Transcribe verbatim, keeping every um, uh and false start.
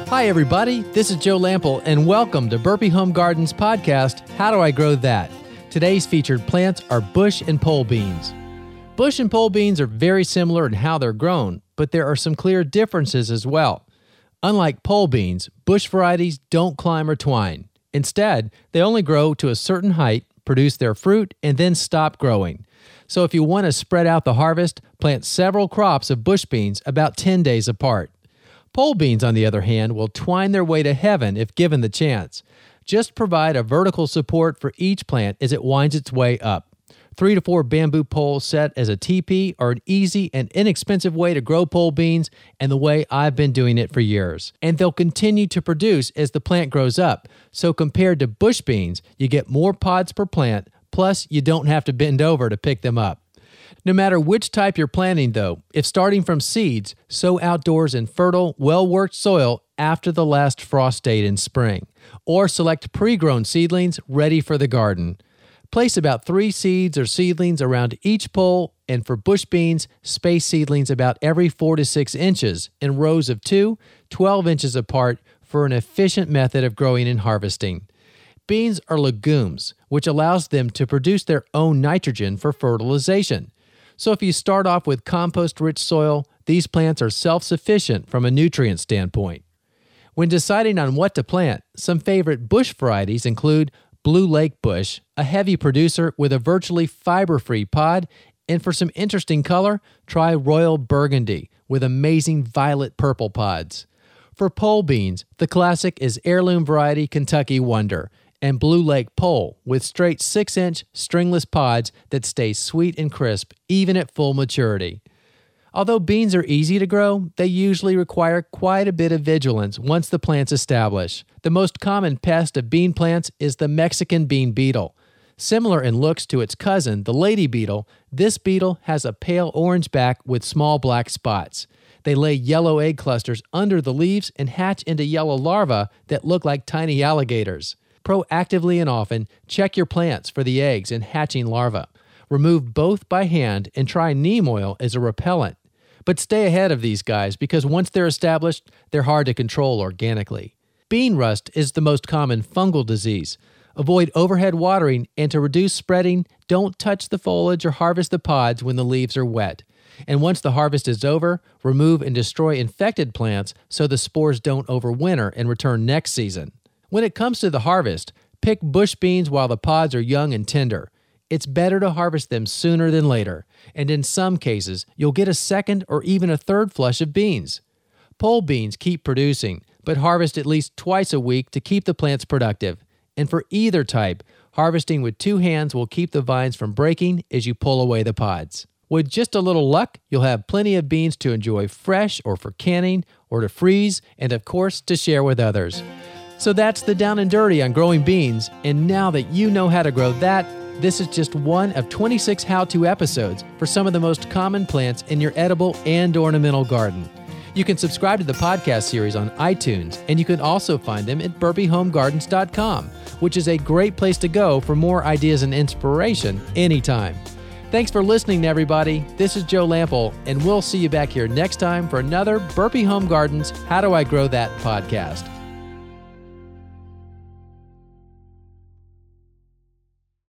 Hi, everybody. This is Joe Lample, and welcome to Burpee Home Gardens podcast, How Do I Grow That? Today's featured plants are bush and pole beans. Bush and pole beans are very similar in how they're grown, but there are some clear differences as well. Unlike pole beans, bush varieties don't climb or twine. Instead, they only grow to a certain height, produce their fruit, and then stop growing. So if you want to spread out the harvest, plant several crops of bush beans about ten days apart. Pole beans, on the other hand, will twine their way to heaven if given the chance. Just provide a vertical support for each plant as it winds its way up. Three to four bamboo poles set as a teepee are an easy and inexpensive way to grow pole beans and the way I've been doing it for years. And they'll continue to produce as the plant grows up. So compared to bush beans, you get more pods per plant, plus you don't have to bend over to pick them up. No matter which type you're planting, though, if starting from seeds, sow outdoors in fertile, well-worked soil after the last frost date in spring, or select pre-grown seedlings ready for the garden. Place about three seeds or seedlings around each pole, and for bush beans, space seedlings about every four to six inches in rows of two, twelve inches apart for an efficient method of growing and harvesting. Beans are legumes, which allows them to produce their own nitrogen for fertilization. So if you start off with compost-rich soil, these plants are self-sufficient from a nutrient standpoint. When deciding on what to plant, some favorite bush varieties include Blue Lake Bush, a heavy producer with a virtually fiber-free pod, and for some interesting color, try Royal Burgundy with amazing violet-purple pods. For pole beans, the classic is heirloom variety Kentucky Wonder, and Blue Lake Pole with straight six-inch stringless pods that stay sweet and crisp even at full maturity. Although beans are easy to grow, they usually require quite a bit of vigilance once the plant's established. The most common pest of bean plants is the Mexican bean beetle. Similar in looks to its cousin, the lady beetle, this beetle has a pale orange back with small black spots. They lay yellow egg clusters under the leaves and hatch into yellow larvae that look like tiny alligators. Proactively and often, check your plants for the eggs and hatching larvae. Remove both by hand and try neem oil as a repellent. But stay ahead of these guys because once they're established, they're hard to control organically. Bean rust is the most common fungal disease. Avoid overhead watering, and to reduce spreading, don't touch the foliage or harvest the pods when the leaves are wet. And once the harvest is over, remove and destroy infected plants so the spores don't overwinter and return next season. When it comes to the harvest, pick bush beans while the pods are young and tender. It's better to harvest them sooner than later, and in some cases, you'll get a second or even a third flush of beans. Pole beans keep producing, but harvest at least twice a week to keep the plants productive. And for either type, harvesting with two hands will keep the vines from breaking as you pull away the pods. With just a little luck, you'll have plenty of beans to enjoy fresh or for canning or to freeze, and of course, to share with others. So that's the down and dirty on growing beans, and now that you know how to grow that, this is just one of twenty-six how-to episodes for some of the most common plants in your edible and ornamental garden. You can subscribe to the podcast series on iTunes, and you can also find them at burpee home gardens dot com, which is a great place to go for more ideas and inspiration anytime. Thanks for listening, everybody. This is Joe Lample, and we'll see you back here next time for another Burpee Home Gardens How Do I Grow That podcast.